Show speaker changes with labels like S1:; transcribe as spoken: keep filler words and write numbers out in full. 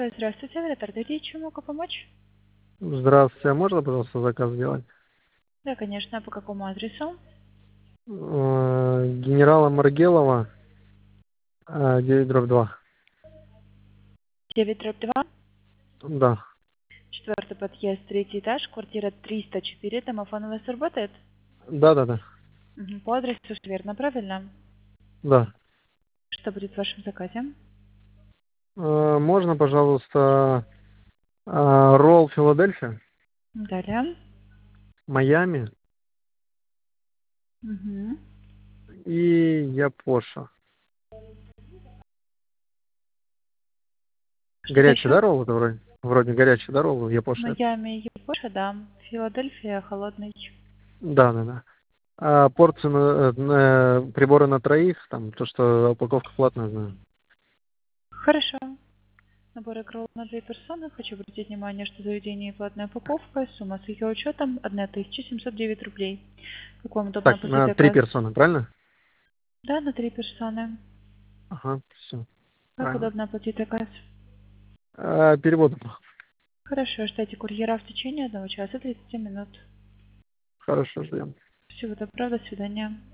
S1: Здравствуйте, оператор Дадич, чем могу помочь?
S2: Здравствуйте, а можно, пожалуйста, заказ сделать?
S1: Да, конечно, а по какому адресу?
S2: Э, Генерала Маргелова, э, девять дробь два.
S1: девять дробь два,
S2: Да,
S1: четвертый подъезд, третий этаж, квартира триста четыре, домофон у вас работает?
S2: да, да, да,
S1: Мгм, по адресу всё верно, правильно?
S2: да.
S1: Что будет в вашем заказе?
S2: Э, Можно, пожалуйста, э, ролл Филадельфия,
S1: Далее.
S2: Майами
S1: Мгм.
S2: и Япоша.
S1: Что-то
S2: Горячий,
S1: еще?
S2: да, ролл это вроде? Вроде горячий, да, ролл, Япоша это?
S1: Майами, Япоша, да. Филадельфия, холодный.
S2: Да, да, да. А порцию, на- на- приборы на троих, там, то, что упаковка платная, знаю.
S1: Хорошо. Набор играл на две персоны. Хочу обратить внимание, что заведение платная упаковка. Сумма с ее учетом одна тысяча семьсот девять рублей. Как вам удобно
S2: Так,
S1: оплатить
S2: на три
S1: заказ?
S2: персоны, правильно?
S1: Да, на три персоны.
S2: Ага, все,
S1: Как
S2: правильно.
S1: удобно оплатить заказ?
S2: А, переводом.
S1: Хорошо, ждите курьера в течение одного часа тридцати минут.
S2: Хорошо, ждем.
S1: Всего доброго, до свидания.